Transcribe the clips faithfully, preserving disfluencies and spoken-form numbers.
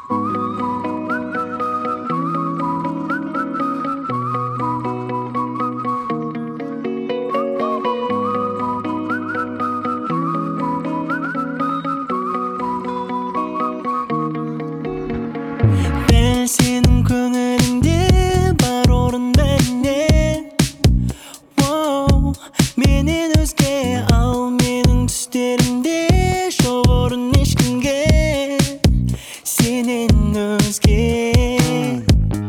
Senin көңіліңде бар орын бәріне, менен өзге, ал менің түстерімде жоқ орын ешкімге, сенен өзге.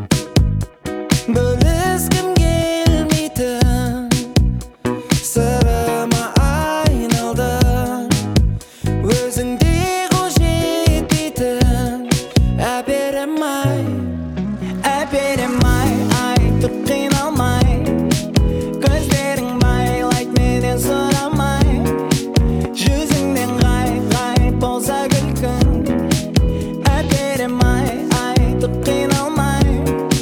Бөліскім келмейтін сырыма айналдың, өзіңде қол жетпейтін әперем ай, әперем ай, айтып қиналмай, көздерің байлайды менен сұрамай, жүзіңнен ғайып болса күлкің, әперем ай, айтып қиналмай.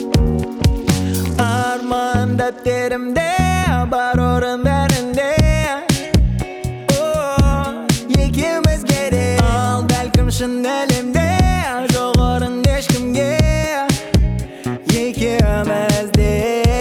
Арман дәптерімде бар орын бәрінде, екеумізге де, ал бәлкім шын әлемде жоқ орын ешкімге, екеумізде.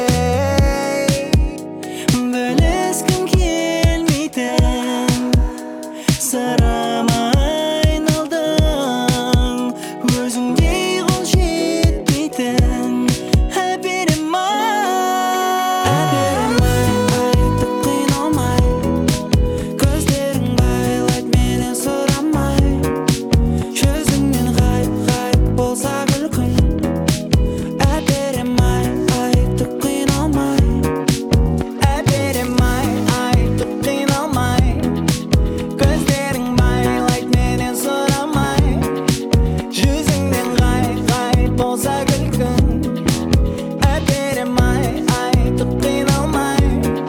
Бөліскім келмейтін сырыма айналдың, өзіңде қол жетпейтін әперем ай, әперем ай, айтып қиналмай, көздерің байлайды менен сұрамай, жүзіңнен ғайып болса күлкің, әперем ай, айтып қиналмай, әперем ай, айтып қиналмай, көздерің байлайды менен сұрамай, жүзіңнен ғайып болса күлкің, әперем ай, айтып қиналмай.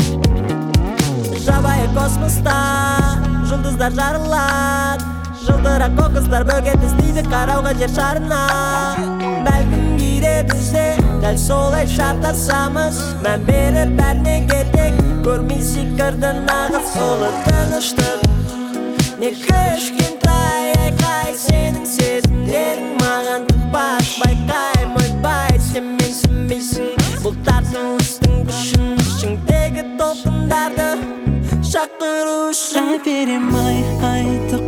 Жабайы космоста жұлдыздар жарылады, жылтырақ қоқыстар бөгет іздейді қарауға жер шарына. Бәлкім кейде бізде дәл солай шатасамыз, мән беріп бәріне кетек, көрмей секірді нағыз ұлы тыныштық. Не кішкентай айқай сенің сезімдерің, маған тықпас байқаймын ойбай, сен менсінбейсің бұлттардың үстің күшін, ішіңдегі толқындарды шақыру үшін. Әперем ай, айтып